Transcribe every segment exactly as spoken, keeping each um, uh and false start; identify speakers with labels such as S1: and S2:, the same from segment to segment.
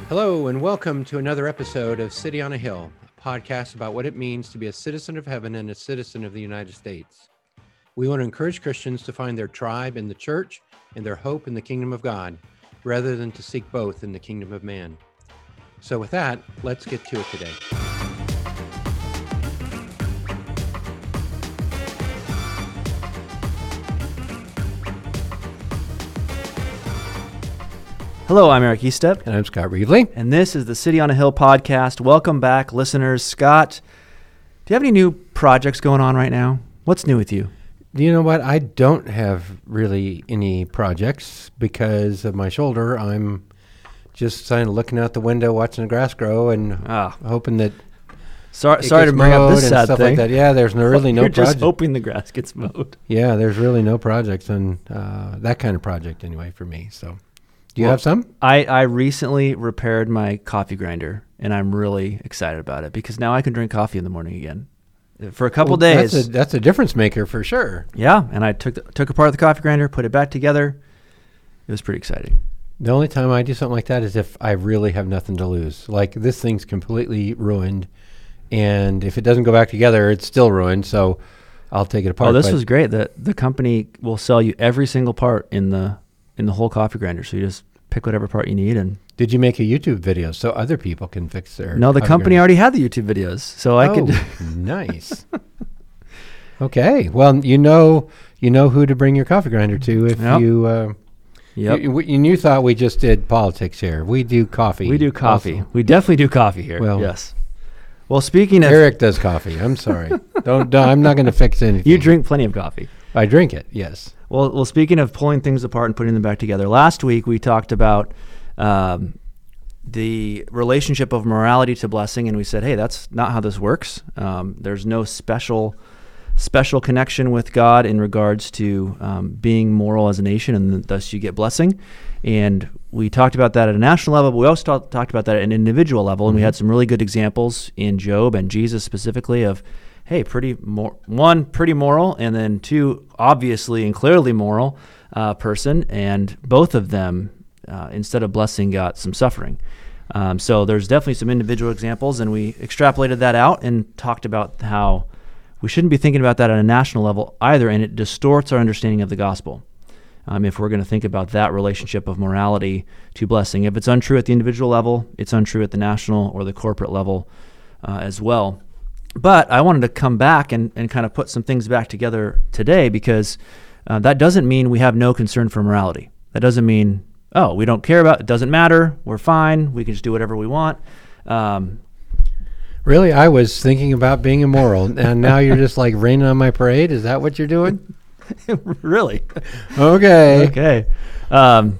S1: Hello, and welcome to another episode of City on a Hill, a podcast about what it means to be a citizen of heaven and a citizen of the United States. We want to encourage Christians to find their tribe in the church and their hope in the kingdom of God, rather than to seek both in the kingdom of man. So with that, let's get to it today.
S2: Hello, I'm Eric Eastep.
S1: And I'm Scott Reevely.
S2: And this is the City on a Hill podcast. Welcome back, listeners. Scott, do you have any new projects going on right now? What's new with you?
S1: You know what? I don't have really any projects because of my shoulder. I'm just kind of looking out the window, watching the grass grow, and
S2: ah.
S1: hoping that
S2: Sorry, sorry to bring up this sad
S1: stuff
S2: thing.
S1: Like that. Yeah, there's no, really no
S2: You're
S1: project.
S2: just hoping the grass gets mowed.
S1: Yeah, there's really no projects on uh, that kind of project anyway for me. So, do you
S2: well,
S1: have some?
S2: I, I recently repaired my coffee grinder, and I'm really excited about it because now I can drink coffee in the morning again for a couple
S1: well,
S2: days.
S1: That's a, that's a difference maker for sure.
S2: Yeah, and I took the, took apart the coffee grinder, put it back together. It was pretty exciting.
S1: The only time I do something like that is if I really have nothing to lose. Like this thing's completely ruined, and if it doesn't go back together, it's still ruined. So I'll take it apart.
S2: Oh, this was great. The the company will sell you every single part in the in the whole coffee grinder. So you just pick whatever part you need. And
S1: did you make a YouTube video so other people can fix their?
S2: No, the company
S1: grinders?
S2: already had the YouTube videos, so I
S1: oh,
S2: could.
S1: Nice. Okay, well, you know you know who to bring your coffee grinder to if
S2: yep.
S1: you. Uh,
S2: Yep.
S1: You, you, you thought we just did politics here. We do coffee.
S2: We do coffee.
S1: Also.
S2: We definitely do coffee here.
S1: Well,
S2: yes. Well, speaking of...
S1: Eric does coffee. I'm sorry. don't, don't. I'm not going to fix anything.
S2: You drink plenty of coffee.
S1: I drink it, yes.
S2: Well, well. Speaking of pulling things apart and putting them back together, last week we talked about um, the relationship of morality to blessing, and we said, hey, that's not how this works. Um, there's no special... special connection with God in regards to um, being moral as a nation, and th- thus you get blessing. And we talked about that at a national level, but we also t- talked about that at an individual level, and we had some really good examples in Job and Jesus specifically of, hey, pretty mor- one, pretty moral, and then two, obviously and clearly moral uh, person, and both of them, uh, instead of blessing, got some suffering. Um, so there's definitely some individual examples, and we extrapolated that out and talked about how we shouldn't be thinking about that at a national level either, and it distorts our understanding of the gospel. Um, if we're going to think about that relationship of morality to blessing, if it's untrue at the individual level, it's untrue at the national or the corporate level uh, as well. But I wanted to come back and, and kind of put some things back together today because uh, that doesn't mean we have no concern for morality. That doesn't mean, oh, we don't care about it, doesn't matter, we're fine, we can just do whatever we want. Um,
S1: Really, I was thinking about being immoral, and now you're just like raining on my parade? Is that what you're doing?
S2: Really?
S1: Okay.
S2: Okay. Um,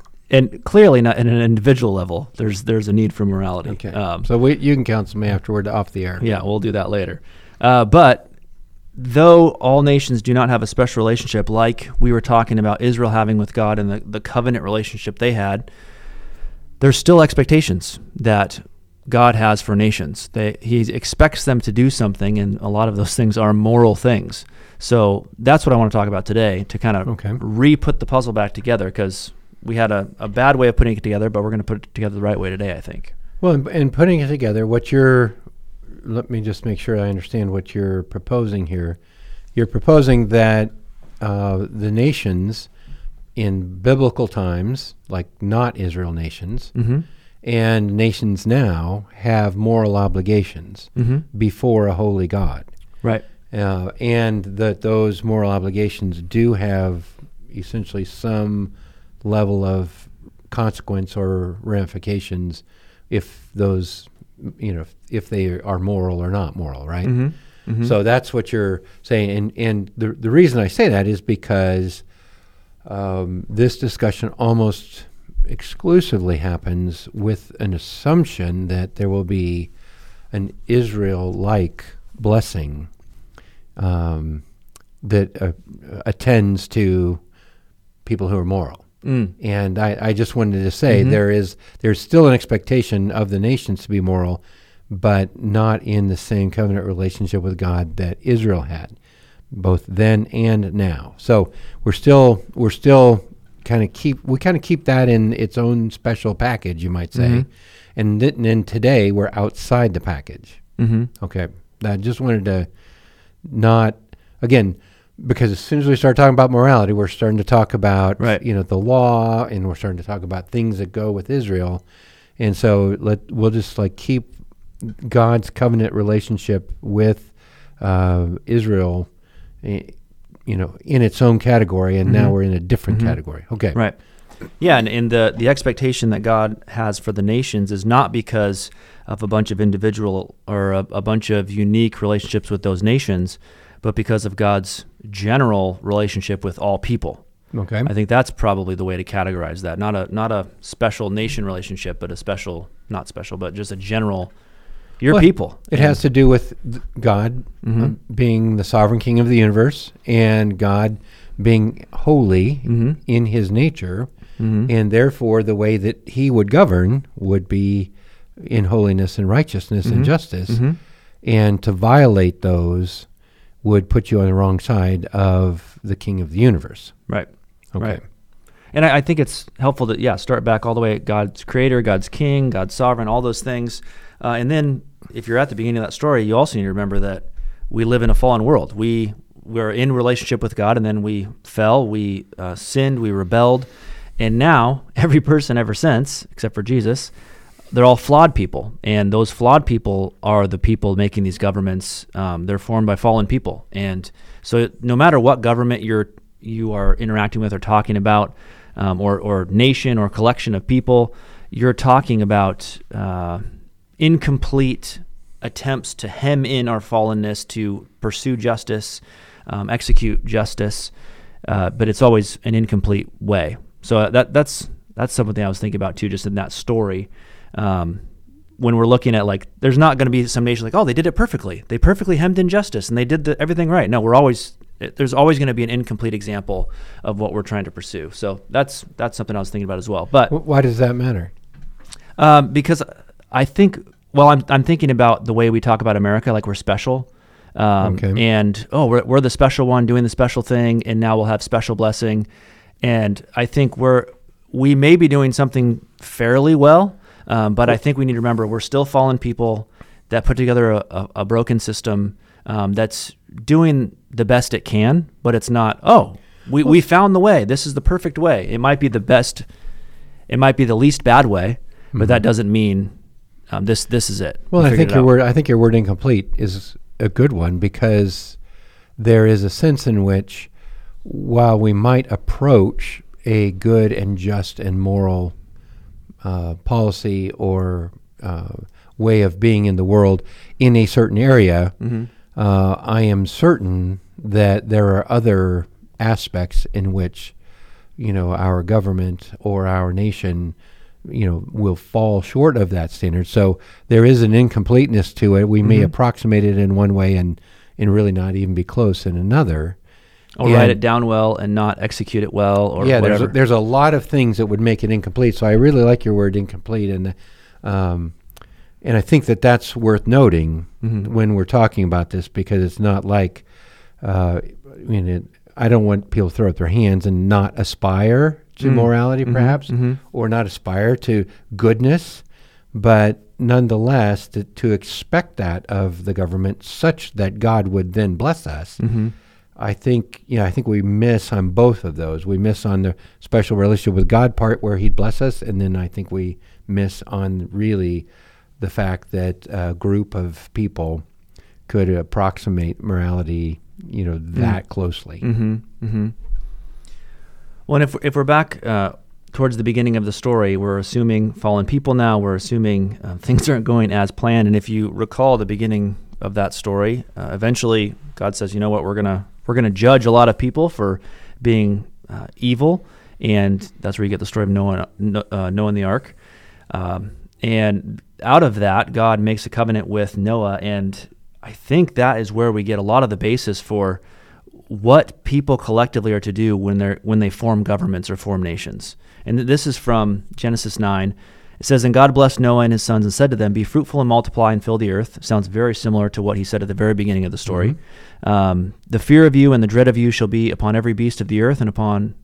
S2: and clearly not at an individual level. There's there's a need for morality.
S1: Okay.
S2: Um,
S1: so we, you can counsel me afterward off the air.
S2: yeah, we'll do that later. Uh, but though all nations do not have a special relationship like we were talking about Israel having with God and the, the covenant relationship they had, there's still expectations that God has for nations. They, he expects them to do something, and a lot of those things are moral things. So that's what I want to talk about today, to kind of
S1: okay.
S2: re-put the puzzle back together, because we had a, a bad way of putting it together, but we're going to put it together the right way today, I think.
S1: Well, in, in putting it together, what you're, let me just make sure I understand what you're proposing here. You're proposing that uh, the nations in biblical times, like not Israel nations,
S2: Mm-hmm.
S1: and nations now have moral obligations
S2: Mm-hmm.
S1: before a holy God.
S2: Right.
S1: Uh, and that those moral obligations do have essentially some level of consequence or ramifications if those, you know, if, if they are moral or not moral, right?
S2: Mm-hmm. Mm-hmm.
S1: So that's what you're saying. And, and the, the reason I say that is because um, this discussion almost exclusively happens with an assumption that there will be an Israel-like blessing um, that uh, attends to people who are moral.
S2: Mm.
S1: And I, I just wanted to say
S2: Mm-hmm.
S1: there is there's still an expectation of the nations to be moral, but not in the same covenant relationship with God that Israel had, both then and now. So we're still we're still kind of keep we kind of keep that in its own special package, you might say,
S2: Mhm.
S1: and th- and then today we're outside the package.
S2: Mm-hmm.
S1: Okay, I just wanted to not again because as soon as we start talking about morality, we're starting to talk about
S2: Right.
S1: you know the law, and we're starting to talk about things that go with Israel, and so let we'll just like keep God's covenant relationship with uh, Israel, eh, you know, in its own category, and now
S2: Mhm.
S1: we're in a different
S2: Mhm.
S1: category. Okay,
S2: Right. Yeah, and, and the the expectation that God has for the nations is not because of a bunch of individual or a, a bunch of unique relationships with those nations, but because of God's general relationship with all people.
S1: Okay.
S2: I think that's probably the way to categorize that. Not a not a special nation relationship, but a special, not special, but just a general, your
S1: Well,
S2: people.
S1: It
S2: And-
S1: has to do with th- God
S2: Mhm.
S1: uh, being the sovereign king of the universe and God being holy
S2: Mhm.
S1: in his nature,
S2: Mhm.
S1: and therefore the way that he would govern would be in holiness and righteousness and
S2: Mhm.
S1: justice.
S2: Mhm.
S1: And to violate those would put you on the wrong side of the king of the universe.
S2: Right.
S1: Okay.
S2: Right. And I, I think it's helpful to, yeah, start back all the way at God's creator, God's king, God's sovereign, all those things. Uh, and then if you're at the beginning of that story, you also need to remember that we live in a fallen world. We we're in relationship with God, and then we fell, we uh, sinned, we rebelled. And now every person ever since, except for Jesus, they're all flawed people. And those flawed people are the people making these governments. Um, they're formed by fallen people. And so no matter what government you're you are interacting with or talking about, um, or, or nation or collection of people, you're talking about uh, incomplete attempts to hem in our fallenness, to pursue justice, um, execute justice, uh, but it's always an incomplete way. So that that's that's something I was thinking about too, just in that story. Um, when we're looking at, like, there's not going to be some nation like, oh, they did it perfectly. They perfectly hemmed in justice and they did the, everything right. No, we're always there's always going to be an incomplete example of what we're trying to pursue. So that's that's something I was thinking about as well. But
S1: Wh- Why does that matter?
S2: um, because I think, well, I'm I'm thinking about the way we talk about America, like we're special, um,
S1: Okay.
S2: and oh, we're we're the special one doing the special thing, and now we'll have special blessing. And I think we're we may be doing something fairly well, um, but I think we need to remember we're still fallen people that put together a, a, a broken system um, that's doing the best it can, but it's not, oh, we, we found the way. This is the perfect way. It might be the best, it might be the least bad way, but
S1: Mhm.
S2: that doesn't mean um, this this is it.
S1: Well,
S2: We
S1: I
S2: figured
S1: think
S2: it
S1: your
S2: out.
S1: word. I think your word "incomplete" is a good one because there is a sense in which, while we might approach a good and just and moral uh, policy or uh, way of being in the world in a certain area,
S2: Mhm.
S1: uh, I am certain that there are other aspects in which, you know, our government or our nation, you know, will fall short of that standard. So there is an incompleteness to it. We may
S2: Mhm.
S1: approximate it in one way and, and really not even be close in another.
S2: Or write
S1: And-
S2: it down well and not execute it well, or
S1: yeah,
S2: whatever.
S1: there's a, there's a lot of things that would make it incomplete. So I really like your word incomplete, and um, and I think that that's worth noting
S2: Mhm.
S1: when we're talking about this, because it's not like, uh, I mean, it, I don't want people to throw up their hands and not aspire to
S2: Mm.
S1: morality,
S2: Mhm,
S1: perhaps,
S2: mhm.
S1: or not aspire to goodness, but nonetheless to, to expect that of the government, such that God would then bless us.
S2: Mhm.
S1: I think, you know, I think we miss on both of those. We miss on the special relationship with God part where He'd bless us, and then I think we miss on really the fact that a group of people could approximate morality, you know, that closely.
S2: Mm-hmm. Mm-hmm. Well, and if if we're back uh, towards the beginning of the story, we're assuming fallen people now. We're assuming uh, things aren't going as planned. And if you recall the beginning of that story, uh, eventually God says, "You know what? We're gonna we're gonna judge a lot of people for being uh, evil," and that's where you get the story of Noah, uh, Noah and the ark. Um, and out of that, God makes a covenant with Noah, and I think that is where we get a lot of the basis for what people collectively are to do when they're when they form governments or form nations. And th- this is from Genesis nine. It says, "And God blessed Noah and his sons and said to them, 'Be fruitful and multiply and fill the earth.'" Sounds very similar to what he said at the very beginning of the story. Um, "the fear of you and the dread of you shall be upon every beast of the earth and upon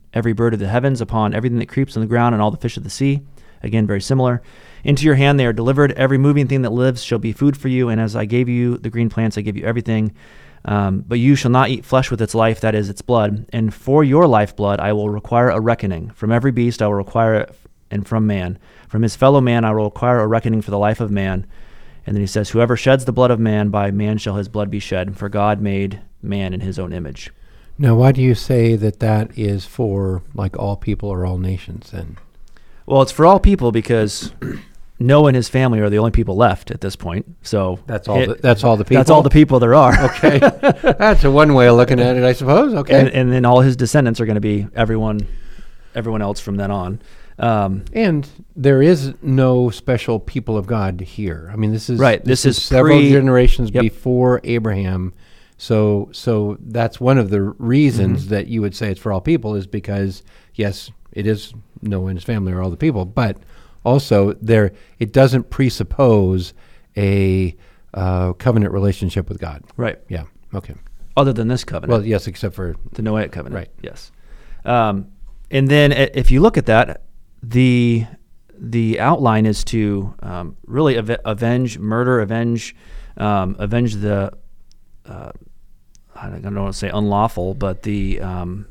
S2: every bird of the heavens, upon everything that creeps on the ground, and all the fish of the sea. Again, very similar. Into your hand they are delivered. Every moving thing that lives shall be food for you. And as I gave you the green plants, I give you everything. Um, but you shall not eat flesh with its life, that is its blood. And for your lifeblood I will require a reckoning. From every beast I will require it, and from man. From his fellow man I will require a reckoning for the life of man. And then he says, whoever sheds the blood of man, by man shall his blood be shed. For God made man in his own image.
S1: Now, why do you say that that is for, like, all people or all nations then?
S2: Well, it's for all people because Noah and his family are the only people left at this point. So
S1: That's all.
S2: it,
S1: the, that's all the people.
S2: That's all the people there are.
S1: Okay, that's a one way of looking at it, I suppose. Okay,
S2: and, and then all his descendants are going to be everyone, everyone else from then on. Um,
S1: and there is no special people of God here. I mean, this is
S2: right. This,
S1: this
S2: is,
S1: is several
S2: pre,
S1: generations
S2: yep.
S1: before Abraham. So, so that's one of the reasons mm-hmm. that you would say it's for all people, is because yes, it is Noah and his family are all the people, but also there it doesn't presuppose a uh, covenant relationship with God.
S2: Right.
S1: Yeah. Okay.
S2: Other than this covenant.
S1: Well, yes, except for
S2: the Noahic covenant.
S1: Right.
S2: Yes. Um, and then if you look at that, the the outline is to um, really ave- avenge murder, avenge um, avenge the uh, I don't want to say unlawful, but the um,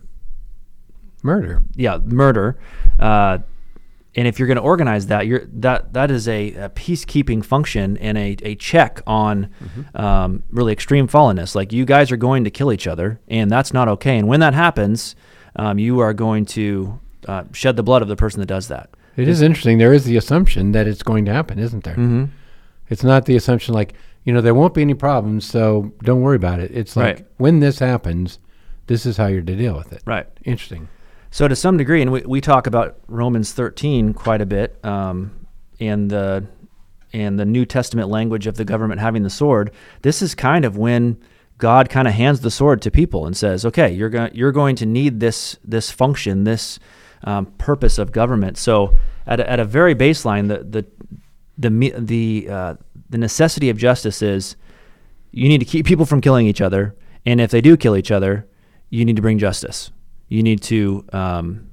S1: murder.
S2: Yeah, murder. Uh, and if you're going to organize that, you're that that is a, a peacekeeping function and a, a check on mm-hmm. um, really extreme fallenness. Like, you guys are going to kill each other, and that's not okay. And when that happens, um, you are going to uh, shed the blood of the person that does that.
S1: It is interesting. There is the assumption that it's going to happen, isn't there?
S2: Mm-hmm.
S1: It's not the assumption like, you know, there won't be any problems, so don't worry about it. It's like,
S2: right. when
S1: this happens, this is how you're to deal with it.
S2: Right.
S1: Interesting.
S2: So to some degree, and we, we talk about Romans thirteen quite a bit, um, and the and the New Testament language of the government having the sword. This is kind of when God kind of hands the sword to people and says, "Okay, you're going you're going to need this this function, this um, purpose of government." So at a, at a very baseline, the the the the uh, the necessity of justice is you need to keep people from killing each other, and if they do kill each other, you need to bring justice. You need to um,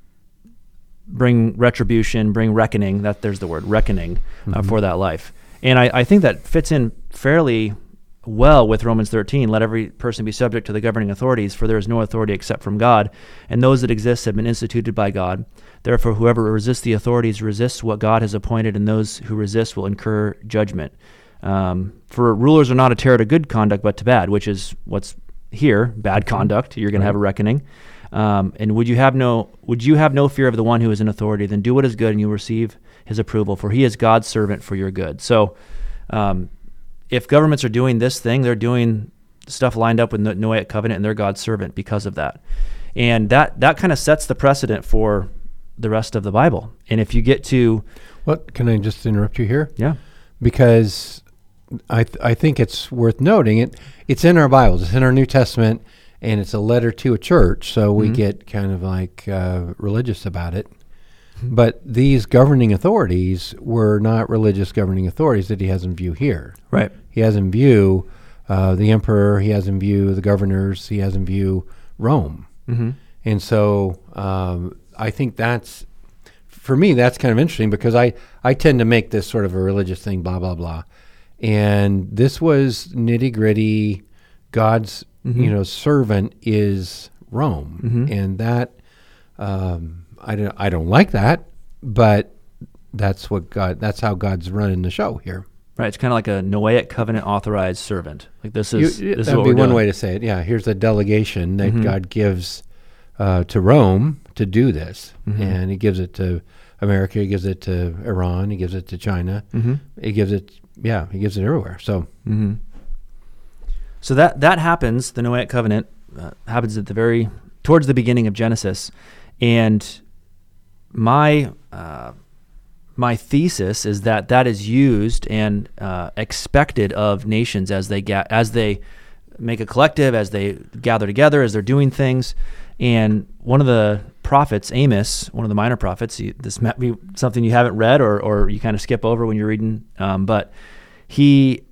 S2: bring retribution, bring reckoning. That there's the word reckoning uh, mm-hmm. for that life, and I, I think that fits in fairly well with Romans thirteen. Let every person be subject to the governing authorities, for there is no authority except from God, and those that exist have been instituted by God. Therefore, whoever resists the authorities resists what God has appointed, and those who resist will incur judgment. Um, for rulers are not a terror to good conduct, but to bad, which is what's here: bad conduct. You're going
S1: right.
S2: to have a reckoning. Um, and would you have no would you have no fear of the one who is in authority? Then do what is good, and you will receive his approval, for he is God's servant for your good. So, um, if governments are doing this thing, they're doing stuff lined up with the Noahic covenant, and they're God's servant because of that. And that that kind of sets the precedent for the rest of the Bible. And if you get to,
S1: what can I just interrupt you here?
S2: Yeah,
S1: because I th- I think it's worth noting it. It's in our Bibles. It's in our New Testament. And it's a letter to a church, so we mm-hmm. get kind of like uh, religious about it. Mm-hmm. But these governing authorities were not religious governing authorities that he has in view here.
S2: Right.
S1: He has in view uh, the emperor, he has in view the governors, he has in view Rome.
S2: Mm-hmm.
S1: And so um, I think that's, for me, that's kind of interesting because I, I tend to make this sort of a religious thing, blah, blah, blah. And this was nitty-gritty, God's Mm-hmm. you know, servant is Rome, mm-hmm. and that um, I don't I don't like that, but that's what God that's how God's running the show here.
S2: Right, it's kind of like a Noahic covenant authorized servant. Like this is
S1: you,
S2: this
S1: that'd
S2: is what
S1: be
S2: we're
S1: one
S2: doing.
S1: way to say it. Yeah, here's a delegation that
S2: mm-hmm.
S1: God gives uh, to Rome to do this,
S2: mm-hmm.
S1: and He gives it to America, He gives it to Iran, He gives it to China,
S2: mm-hmm.
S1: He gives it yeah, He gives it everywhere. So.
S2: Mm-hmm. So that that happens. The Noahic covenant uh, happens at the very towards the beginning of Genesis, and my uh, my thesis is that that is used and uh, expected of nations as they ga- as they make a collective, as they gather together, as they're doing things. And one of the prophets, Amos, one of the minor prophets, you, this might be something you haven't read or or you kind of skip over when you're reading, um, but he.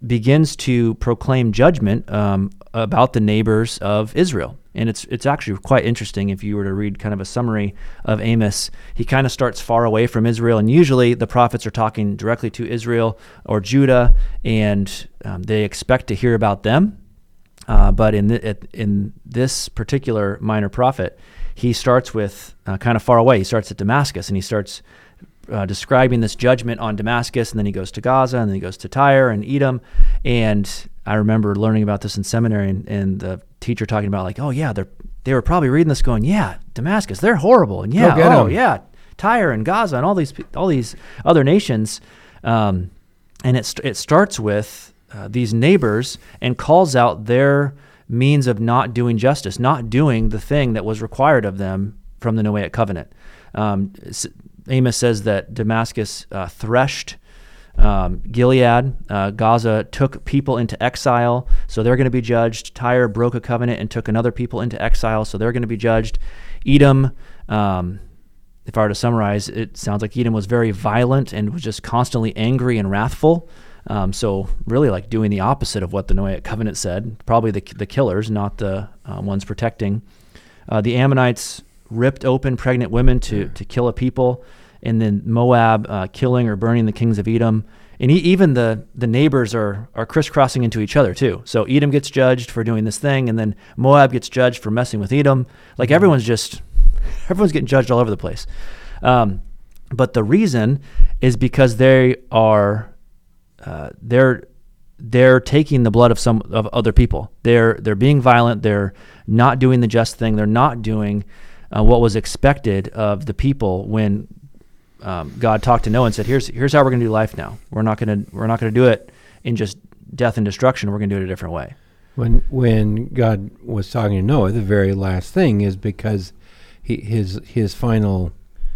S2: begins to proclaim judgment um, about the neighbors of Israel. And it's it's actually quite interesting if you were to read kind of a summary of Amos. He kind of starts far away from Israel, and usually the prophets are talking directly to Israel or Judah, and um, they expect to hear about them. Uh, but in the, in this particular minor prophet, he starts with uh, kind of far away. He starts at Damascus, and he starts uh, describing this judgment on Damascus, and then he goes to Gaza, and then he goes to Tyre and Edom. And I remember learning about this in seminary, and, and the teacher talking about like, oh yeah, they they were probably reading this going, yeah, Damascus, they're horrible, and yeah, oh
S1: 'em.
S2: yeah, Tyre and Gaza and all these all these other nations, um, and it st- it starts with uh, these neighbors and calls out their means of not doing justice, not doing the thing that was required of them from the Noahic covenant. Um, Amos says that Damascus uh, threshed Um, Gilead, uh, Gaza took people into exile, so they're going to be judged. Tyre broke a covenant and took another people into exile, so they're going to be judged. Edom, um, if I were to summarize, it sounds like Edom was very violent and was just constantly angry and wrathful. Um, so really like doing the opposite of what the Noahic covenant said, probably the, the killers, not the uh, ones protecting. Uh, the Ammonites ripped open pregnant women to, to kill a people. And then Moab uh, killing or burning the kings of Edom. And he, even the, the neighbors are, are crisscrossing into each other too. So Edom gets judged for doing this thing, and then Moab gets judged for messing with Edom. Like everyone's just, everyone's getting judged all over the place. Um, but the reason is because they are, uh, they're, they're taking the blood of some of other people. They're, they're being violent. They're not doing the just thing. They're not doing uh, what was expected of the people when Um, God talked to Noah and said, "Here's here's how we're going to do life now. We're not going to we're not going to do it in just death and destruction. We're going to do it a different way."
S1: When when God was talking to Noah, the very last thing is because he, his his final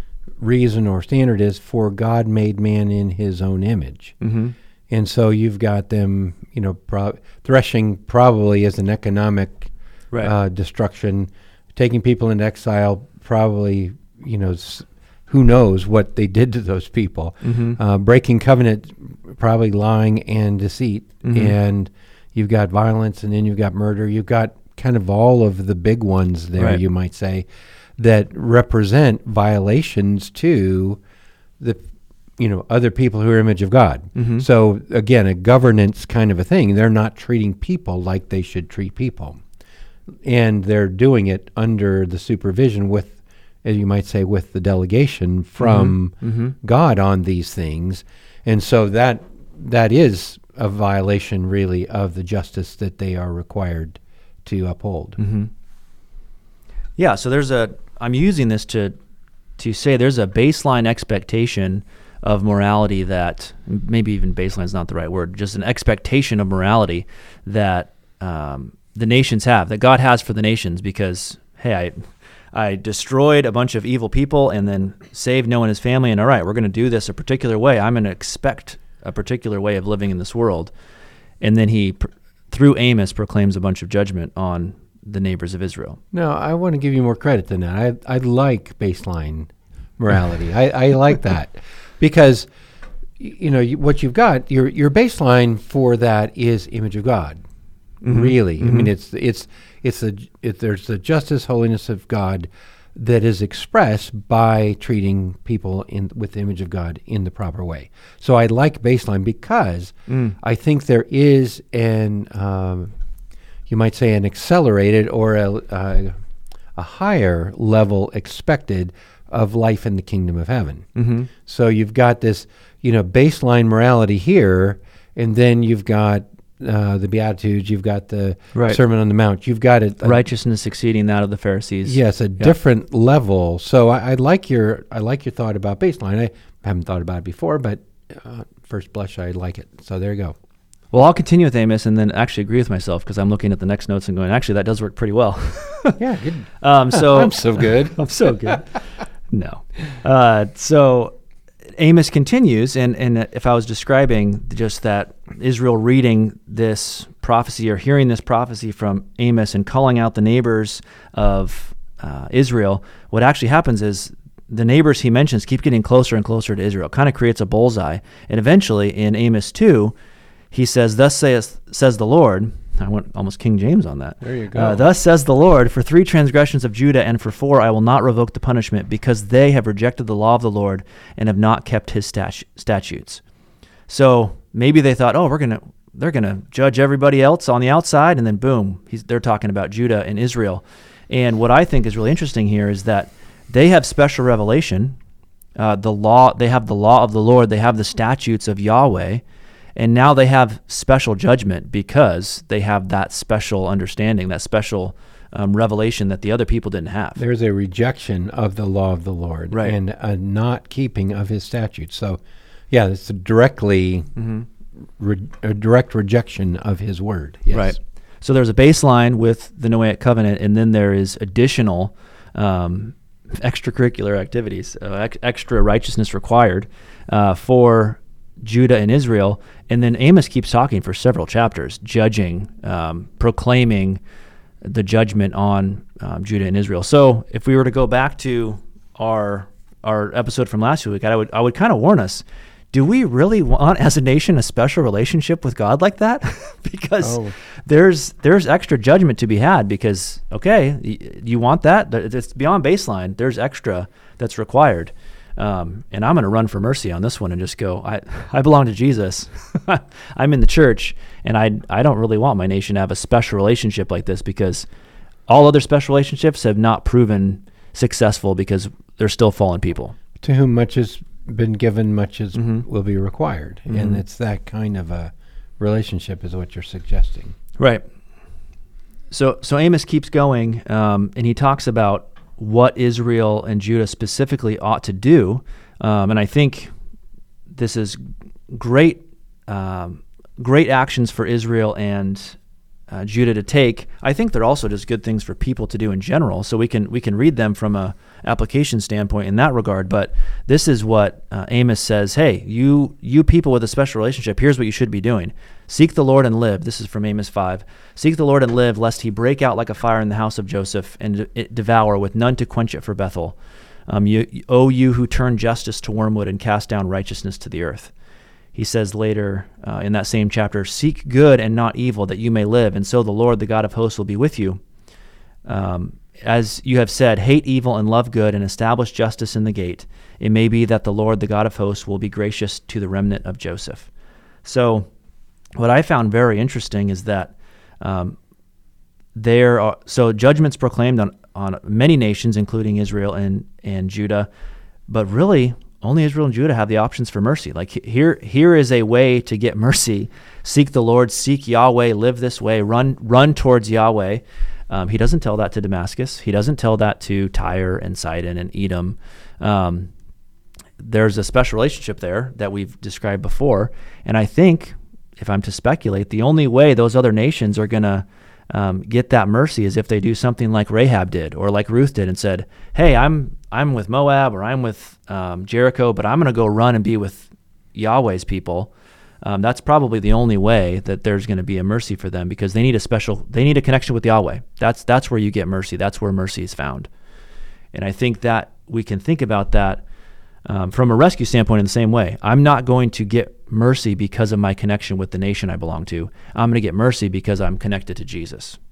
S1: reason or standard is for God made man in His own image,
S2: Mm-hmm.
S1: and so you've got them, you know, pro- threshing probably as an economic
S2: Right.
S1: uh, destruction, taking people into exile, probably, you know. S- Who knows what they did to those people?
S2: Mm-hmm.
S1: Uh, breaking covenant, probably lying and deceit,
S2: Mhm.
S1: and you've got violence, and then you've got murder. You've got kind of all of the big ones there,
S2: Right.
S1: you might say, that represent violations to the, you know, other people who are image of God.
S2: Mhm.
S1: So again, a governance kind of a thing. They're not treating people like they should treat people, and they're doing it under the supervision with, as you might say, with the delegation from
S2: Mm-hmm.
S1: God on these things. And so that that is a violation, really, of the justice that they are required to uphold.
S2: Mm-hmm. Yeah, so there's a, I'm using this to to say there's a baseline expectation of morality that, maybe even baseline is not the right word, just an expectation of morality that um, the nations have, that God has for the nations, because, hey, I... I destroyed a bunch of evil people and then saved Noah and his family. And all right, we're going to do this a particular way. I'm going to expect a particular way of living in this world. And then he, pr- through Amos, proclaims a bunch of judgment on the neighbors of Israel.
S1: No, I want to give you more credit than that. I I like baseline morality. I, I like that because, y- you know, you, what you've got, your your baseline for that is image of God.
S2: Mhm.
S1: Really, I
S2: Mhm.
S1: mean, it's it's it's the it, there's the justice, holiness of God that is expressed by treating people in with the image of God in the proper way. So I like baseline because
S2: Mm.
S1: I think there is an um, you might say an accelerated or a, a a higher level expected of life in the kingdom of heaven.
S2: Mm-hmm.
S1: So you've got this, you know, baseline morality here, and then you've got uh, the Beatitudes, you've got the
S2: Right.
S1: Sermon on the Mount, you've got it.
S2: Righteousness exceeding that of the Pharisees.
S1: Yes, a different level. So I, I like your I like your thought about baseline. I haven't thought about it before, but uh, first blush, I like it. So there you go.
S2: Well, I'll continue with Amos and then actually agree with myself, because I'm looking at the next notes and going, actually, that does work pretty well.
S1: Yeah, good.
S2: Um, so
S1: I'm so good.
S2: I'm so good. No. Uh, so Amos continues, and, and if I was describing just that Israel reading this prophecy or hearing this prophecy from Amos and calling out the neighbors of uh, Israel, what actually happens is the neighbors he mentions keep getting closer and closer to Israel. Kind of creates a bullseye. And eventually in Amos two, he says, "Thus says says the Lord." I went almost King James on that.
S1: There you go.
S2: Uh, Thus says the Lord, for three transgressions of Judah and for four I will not revoke the punishment, because they have rejected the law of the Lord and have not kept his statu- statutes. So maybe they thought, oh, we're gonna they're gonna judge everybody else on the outside, and then boom, he's, they're talking about Judah and Israel. And what I think is really interesting here is that they have special revelation. Uh, the law, they have the law of the Lord. They have the statutes of Yahweh. And now they have special judgment because they have that special understanding, that special um, revelation that the other people didn't have.
S1: There's a rejection of the law of the Lord,
S2: right,
S1: and a not keeping of his statutes. So, yeah, it's a directly
S2: mm-hmm.
S1: re- a direct rejection of his word. Yes.
S2: Right. So there's a baseline with the Noahic covenant, and then there is additional um, extracurricular activities, uh, ex- extra righteousness required uh, for Judah and Israel. And then Amos keeps talking for several chapters, judging, um, proclaiming the judgment on um, Judah and Israel. So if we were to go back to our our episode from last week, I would I would kind of warn us, do we really want as a nation a special relationship with God like that? Because
S1: oh.
S2: there's there's extra judgment to be had, because, okay, y- you want that? It's beyond baseline. There's extra that's required. Um, and I'm going to run for mercy on this one and just go, I, I belong to Jesus. I'm in the church, and I I don't really want my nation to have a special relationship like this, because all other special relationships have not proven successful because they're still fallen people.
S1: To whom much has been given, much as
S2: mm-hmm.
S1: will be required.
S2: Mm-hmm.
S1: And it's that kind of a relationship is what you're suggesting.
S2: Right. So, so Amos keeps going, um, and he talks about what Israel and Judah specifically ought to do. Um, and I think this is great, um, great actions for Israel and uh, Judah to take. I think they're also just good things for people to do in general. So we can we can read them from a application standpoint in that regard. But this is what uh, Amos says: Hey, you you people with a special relationship, here's what you should be doing. Seek the Lord and live. This is from Amos five. Seek the Lord and live, lest he break out like a fire in the house of Joseph and it devour, with none to quench it for Bethel. Um, you, O you who turn justice to wormwood and cast down righteousness to the earth. He says later uh, in that same chapter, seek good and not evil, that you may live, and so the Lord, the God of hosts, will be with you. Um, as you have said, hate evil and love good, and establish justice in the gate. It may be that the Lord, the God of hosts, will be gracious to the remnant of Joseph. So what I found very interesting is that um, there are, so judgments proclaimed on, on many nations, including Israel and, and Judah, but really only Israel and Judah have the options for mercy. Like here, here is a way to get mercy. Seek the Lord, seek Yahweh, live this way, run, run towards Yahweh. Um, he doesn't tell that to Damascus. He doesn't tell that to Tyre and Sidon and Edom. Um, there's a special relationship there that we've described before. And I think, if I'm to speculate, the only way those other nations are going to um, get that mercy is if they do something like Rahab did or like Ruth did and said, hey, I'm I'm with Moab or I'm with um, Jericho, but I'm going to go run and be with Yahweh's people. Um, that's probably the only way that there's going to be a mercy for them, because they need a special, they need a connection with Yahweh. That's that's where you get mercy. That's where mercy is found. And I think that we can think about that um, from a rescue standpoint in the same way. I'm not going to get mercy because of my connection with the nation I belong to. I'm going to get mercy because I'm connected to Jesus.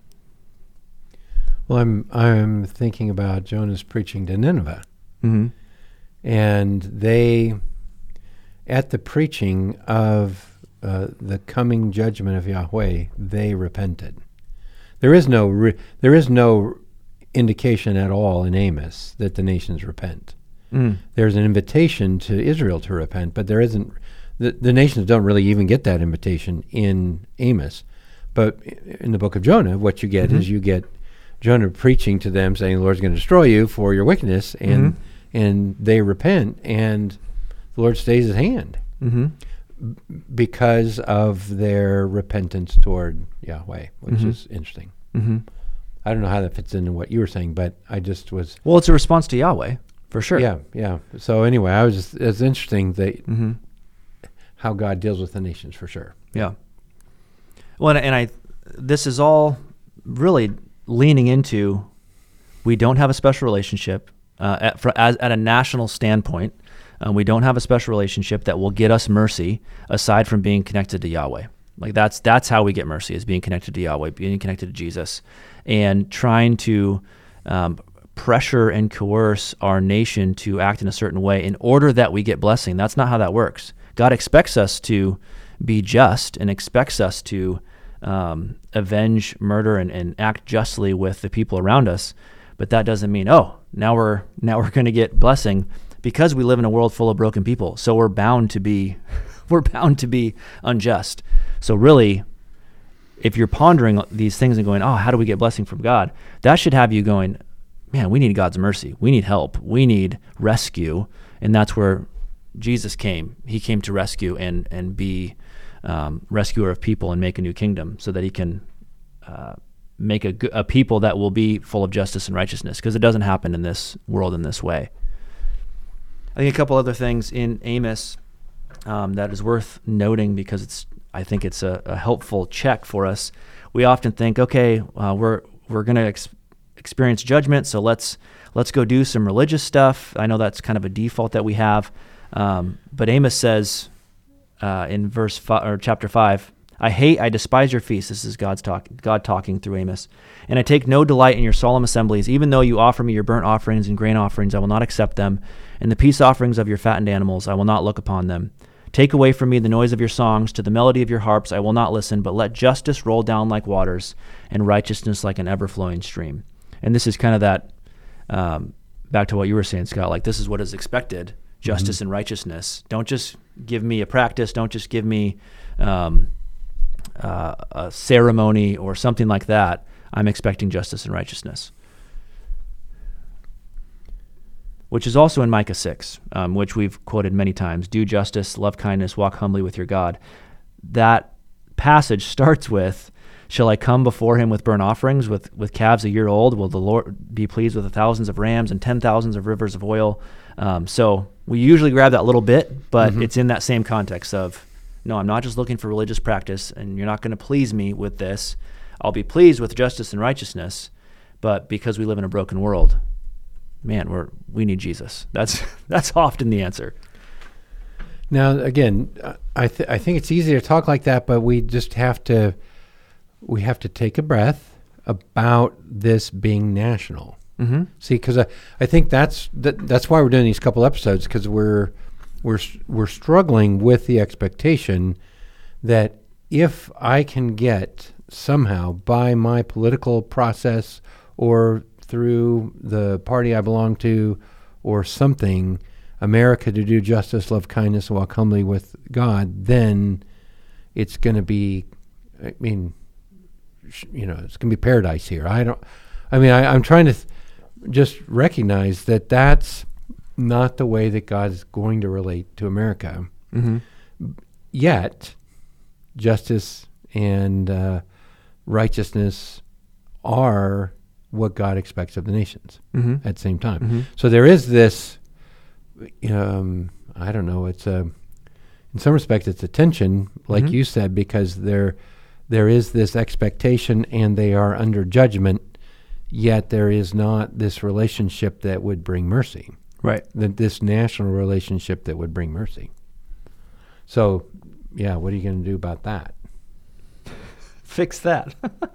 S1: Well, I'm I'm thinking about Jonah's preaching to Nineveh,
S2: mm-hmm.
S1: and they, at the preaching of uh, the coming judgment of Yahweh, they repented. There is no re- there is no indication at all in Amos that the nations repent.
S2: Mm.
S1: There's an invitation to Israel to repent, but there isn't. The, the nations don't really even get that invitation in Amos. But in the book of Jonah, what you get mm-hmm. is you get Jonah preaching to them, saying the Lord's going to destroy you for your wickedness, and mm-hmm. and they repent, and the Lord stays his hand mm-hmm. b- because of their repentance toward Yahweh, which mm-hmm. is interesting. Mm-hmm. I don't know how that fits into what you were saying, but I just was...
S2: Well, it's a response to Yahweh, for sure.
S1: Yeah, yeah. So anyway, I was just, it's interesting that
S2: mm-hmm.
S1: how God deals with the nations, for sure.
S2: Yeah. Well, and, and I, this is all really leaning into, we don't have a special relationship uh, at, for, as, at a national standpoint. Um, we don't have a special relationship that will get us mercy aside from being connected to Yahweh. Like that's that's how we get mercy, is being connected to Yahweh, being connected to Jesus, and trying to um, pressure and coerce our nation to act in a certain way in order that we get blessing. That's not how that works. God expects us to be just and expects us to um, avenge murder and, and act justly with the people around us. But that doesn't mean, oh, now we're now we're going to get blessing, because we live in a world full of broken people. So we're bound to be we're bound to be unjust. So really, if you're pondering these things and going, oh, how do we get blessing from God? That should have you going, man, we need God's mercy. We need help. We need rescue. And that's where Jesus came. He came to rescue and, and be um, rescuer of people and make a new kingdom so that he can uh, make a, a people that will be full of justice and righteousness, because it doesn't happen in this world in this way. I think a couple other things in Amos um, that is worth noting, because it's I think it's a, a helpful check for us. We often think, okay, uh, we're we're going to ex- experience judgment, so let's let's go do some religious stuff. I know that's kind of a default that we have, um, but Amos says uh, in verse five, or chapter five, I hate, I despise your feasts. This is God's talk, God talking through Amos. And I take no delight in your solemn assemblies. Even though you offer me your burnt offerings and grain offerings, I will not accept them. And the peace offerings of your fattened animals, I will not look upon them. Take away from me the noise of your songs. To the melody of your harps, I will not listen, but let justice roll down like waters and righteousness like an ever-flowing stream. And this is kind of that, um, back to what you were saying, Scott, like this is what is expected, justice mm-hmm. and righteousness. Don't just give me a practice. Don't just give me um, uh, a ceremony or something like that. I'm expecting justice and righteousness. Which is also in Micah six, um, which we've quoted many times. Do justice, love kindness, walk humbly with your God. That passage starts with, shall I come before him with burnt offerings, with, with calves a year old? Will the Lord be pleased with the thousands of rams and ten thousands of rivers of oil? Um, so we usually grab that little bit, but mm-hmm. it's in that same context of, no, I'm not just looking for religious practice, and you're not going to please me with this. I'll be pleased with justice and righteousness, but because we live in a broken world, man, we're we need Jesus. That's that's often the answer.
S1: Now, again, I th- I think it's easy to talk like that, but we just have to we have to take a breath about this being national. Mm-hmm. See, because I, I think that's that, that's why we're doing these couple episodes, because we're we're we're struggling with the expectation that if I can get somehow by my political process or through the party I belong to or something, America to do justice, love kindness, and walk humbly with God, then it's going to be, I mean, sh- you know, it's going to be paradise here. I don't, I mean, I, I'm trying to th- just recognize that that's not the way that God is going to relate to America. Mm-hmm. Yet, justice and uh, righteousness are what God expects of the nations mm-hmm. at the same time. Mm-hmm. So there is this, um, I don't know, it's a, in some respects it's a tension, like mm-hmm. you said, because there there is this expectation and they are under judgment, yet there is not this relationship that would bring mercy.
S2: Right.
S1: That this national relationship that would bring mercy. So, yeah, what are you going to do about that?
S2: Fix that.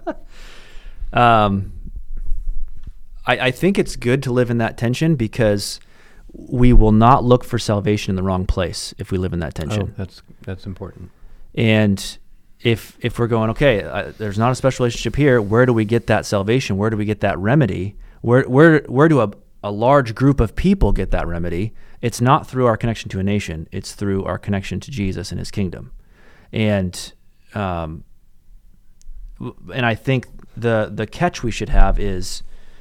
S2: um. I, I think it's good to live in that tension, because we will not look for salvation in the wrong place if we live in that tension.
S1: Oh, that's that's important.
S2: And if if we're going, okay, uh, there's not a special relationship here, where do we get that salvation? Where do we get that remedy? Where where where do a, a large group of people get that remedy? It's not through our connection to a nation. It's through our connection to Jesus and his kingdom. And um, and I think the the catch we should have is,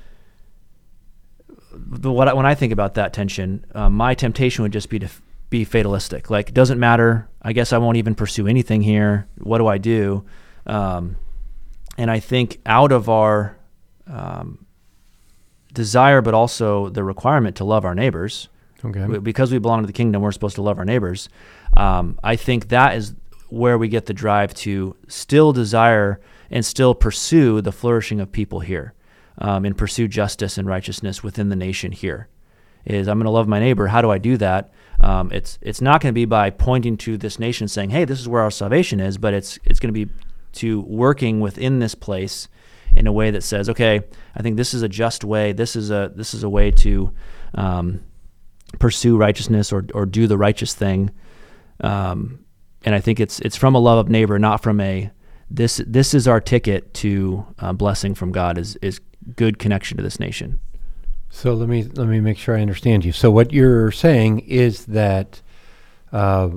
S2: The, what I, when I think about that tension, uh, my temptation would just be to f- be fatalistic. Like, it doesn't matter. I guess I won't even pursue anything here. What do I do? Um, and I think out of our um, desire, but also the requirement to love our neighbors, okay. w- because we belong to the kingdom, we're supposed to love our neighbors. Um, I think that is where we get the drive to still desire and still pursue the flourishing of people here. Um, and pursue justice and righteousness within the nation here. Is I'm going to love my neighbor. How do I do that? Um, it's it's not going to be by pointing to this nation saying, hey, this is where our salvation is, but it's it's going to be to working within this place in a way that says, okay, I think this is a just way. This is a this is a way to um, pursue righteousness or or do the righteous thing. Um, and I think it's it's from a love of neighbor, not from a this this is our ticket to uh, blessing from God. Is is good connection to this nation.
S1: So let me let me make sure I understand you. So what you're saying is that uh,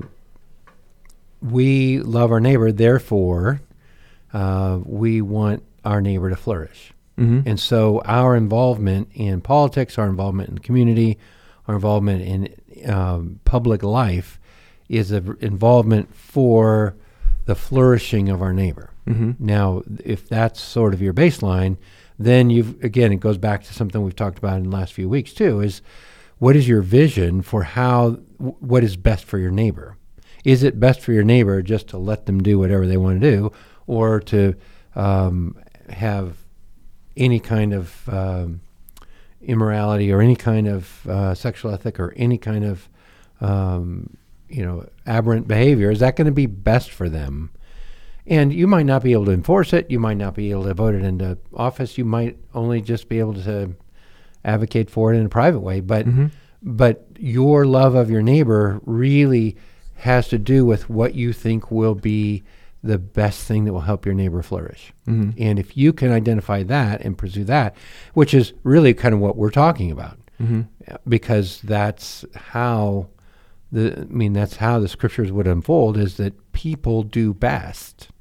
S1: we love our neighbor, therefore uh, we want our neighbor to flourish.
S2: Mm-hmm.
S1: And so our involvement in politics, our involvement in the community, our involvement in um, public life is an involvement for the flourishing of our neighbor.
S2: Mm-hmm.
S1: Now, if that's sort of your baseline, then you've, again, it goes back to something we've talked about in the last few weeks too, is what is your vision for how, w- what is best for your neighbor? Is it best for your neighbor just to let them do whatever they want to do, or to um, have any kind of um, immorality or any kind of uh, sexual ethic or any kind of, um, you know, aberrant behavior? Is that going to be best for them? And you might not be able to enforce it. You might not be able to vote it into office. You might only just be able to advocate for it in a private way. But
S2: Mm-hmm.
S1: but your love of your neighbor really has to do with what you think will be the best thing that will help your neighbor flourish.
S2: Mm-hmm.
S1: And if you can identify that and pursue that, which is really kind of what we're talking about,
S2: Mm-hmm.
S1: because that's how the I mean that's how the scriptures would unfold, is that people do best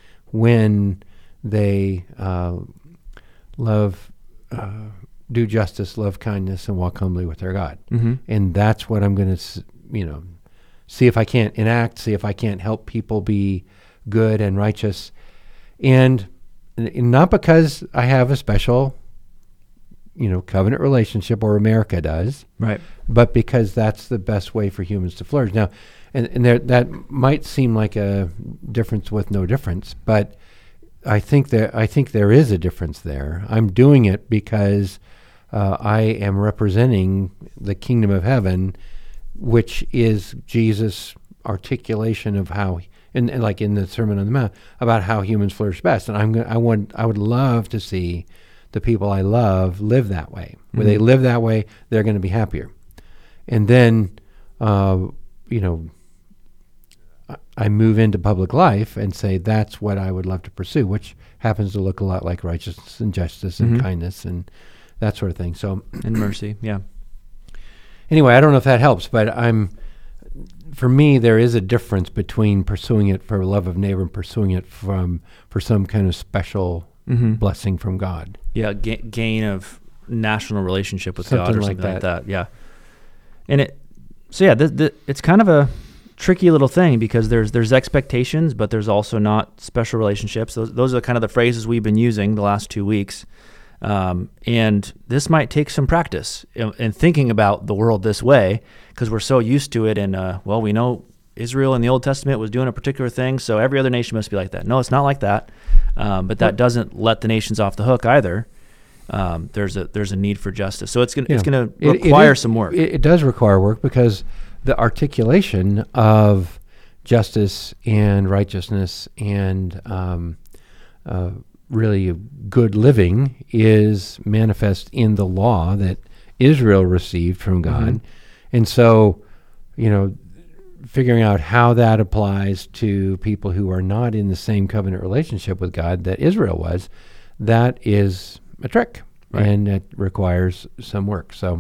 S1: when they uh, love, uh, do justice, love kindness, and walk humbly with their God.
S2: Mm-hmm.
S1: And that's what I'm going to, you know, see if I can't enact, see if I can't help people be good and righteous. And n- not because I have a special, you know, covenant relationship, or America does,
S2: Right.
S1: but because that's the best way for humans to flourish. Now, and, and there, that might seem like a difference with no difference, but I think there, I think there is a difference there. I'm doing it because uh, I am representing the kingdom of heaven, which is Jesus' articulation of how, and, and like in the Sermon on the Mount, about how humans flourish best. And I'm gonna, I want, I would love to see the people I love live that way. Where
S2: Mm-hmm.
S1: they live that way, they're going to be happier. And then, uh, you know, I, I move into public life and say that's what I would love to pursue, which happens to look a lot like righteousness and justice and
S2: Mhm.
S1: kindness and that sort of thing. So
S2: And mercy. Yeah.
S1: anyway, I don't know if that helps, but I'm, for me, there is a difference between pursuing it for love of neighbor and pursuing it from for some kind of special
S2: Mm-hmm.
S1: blessing from God.
S2: Yeah. Ga- gain of national relationship with
S1: Something
S2: God or
S1: like
S2: something like
S1: that.
S2: that. Yeah. And it, so yeah, th- th- it's kind of a tricky little thing because there's there's expectations, but there's also not special relationships. Those those are kind of the phrases we've been using the last two weeks. Um, and this might take some practice in, in thinking about the world this way, because we're so used to it. And uh, well, we know Israel in the Old Testament was doing a particular thing, so every other nation must be like that. No, it's not like that. Um, but that doesn't let the nations off the hook either. Um, there's a there's a need for justice, so it's gonna it's
S1: Yeah.
S2: gonna
S1: It- it
S2: require
S1: is-
S2: some work.
S1: It, it does require work, because the articulation of justice and righteousness and um, uh, really good living is manifest in the law that Israel received from God.
S2: Mhm.
S1: And so, you know, figuring out how that applies to people who are not in the same covenant relationship with God that Israel was, that is a trick.
S2: Right.
S1: And it requires some work. So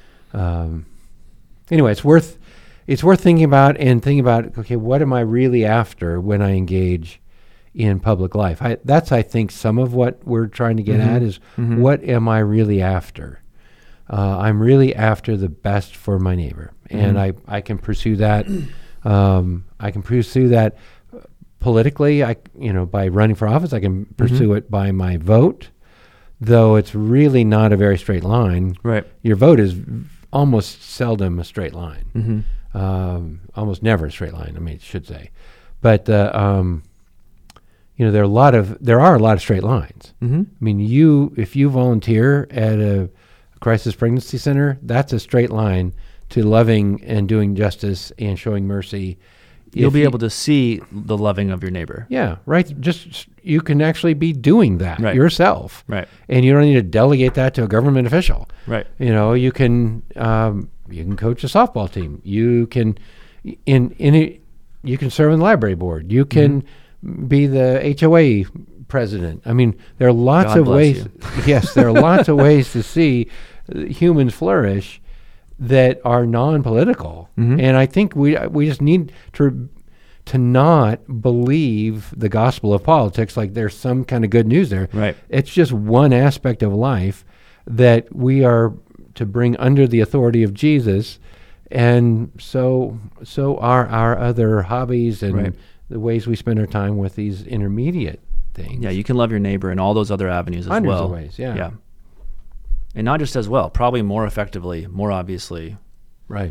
S1: um, anyway, it's worth it's worth thinking about and thinking about, okay, what am I really after when I engage in public life? I, that's, I think, some of what we're trying to get
S2: Mhm.
S1: at is
S2: Mhm.
S1: what am I really after? Uh, I'm really after the best for my neighbor. And I,
S2: Mhm.
S1: I can pursue that. Um, I can pursue that politically. I, you know, by running for office, I can pursue it by my vote, though it's really not a very straight line.
S2: Right.
S1: Your vote is v- almost seldom a straight line.
S2: Mm-hmm.
S1: Um, almost never a straight line, I mean, I should say. But, uh, um, you know, there are a lot of, there are a lot of straight lines.
S2: Mm-hmm.
S1: I mean, you, if you volunteer at a crisis pregnancy center, that's a straight line to loving and doing justice and showing mercy.
S2: You'll
S1: if
S2: be
S1: you-
S2: able to see the loving of your neighbor.
S1: Yeah, right. Just you can actually be doing that
S2: Right.
S1: yourself,
S2: Right.
S1: and you don't need to delegate that to a government official.
S2: Right.
S1: You know, you can um, you can coach a softball team. You can in in a, you can serve on the library board. You can be the H O A president. I mean, there are lots
S2: God
S1: of
S2: bless
S1: ways.
S2: you.
S1: Yes, there are lots of ways to see uh, humans flourish that are non-political,
S2: Mhm.
S1: and I think we we just need to to not believe the gospel of politics like there's some kind of good news there.
S2: Right.
S1: It's just one aspect of life that we are to bring under the authority of Jesus, and so so are our other hobbies and
S2: Right.
S1: the ways we spend our time with these intermediate things.
S2: Yeah, you can love your neighbor in all those other avenues as
S1: Hundreds
S2: well.
S1: of ways, yeah.
S2: Yeah. And not just as well, probably more effectively, more obviously.
S1: Right.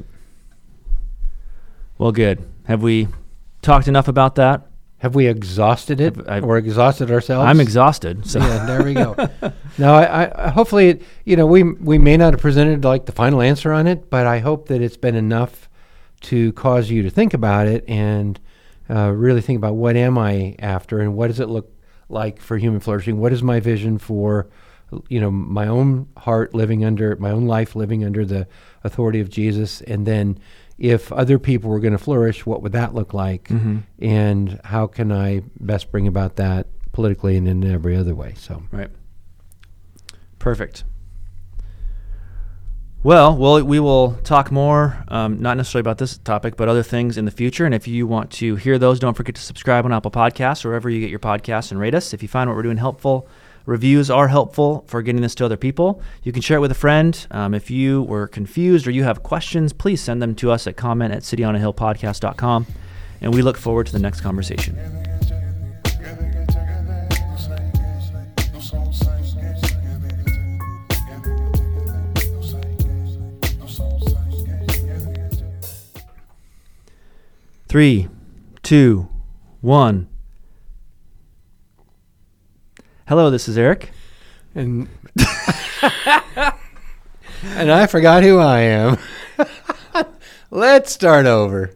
S2: Well, good. Have we talked enough about that?
S1: Have we exhausted it
S2: I've- I've-
S1: or exhausted ourselves?
S2: I'm exhausted. So
S1: Yeah, there we go. Now, I, I hopefully, it, you know, we we may not have presented like the final answer on it, but I hope that it's been enough to cause you to think about it and uh, really think about what am I after and what does it look like for human flourishing? What is my vision for, you know, my own heart living under, my own life living under the authority of Jesus? And then if other people were going to flourish, what would that look like?
S2: Mhm.
S1: And how can I best bring about that politically and in every other way? So,
S2: Right. Perfect. Well, we'll we will talk more, um, not necessarily about this topic, but other things in the future. And if you want to hear those, don't forget to subscribe on Apple Podcasts or wherever you get your podcasts and rate us. If you find what we're doing helpful, reviews are helpful for getting this to other people. You can share it with a friend. Um, if you were confused or you have questions, please send them to us at comment at city on a hill podcast dot com. And we look forward to the next conversation. Three, two, one. Hello, this is Eric.
S1: and and I forgot who I am. Let's start over.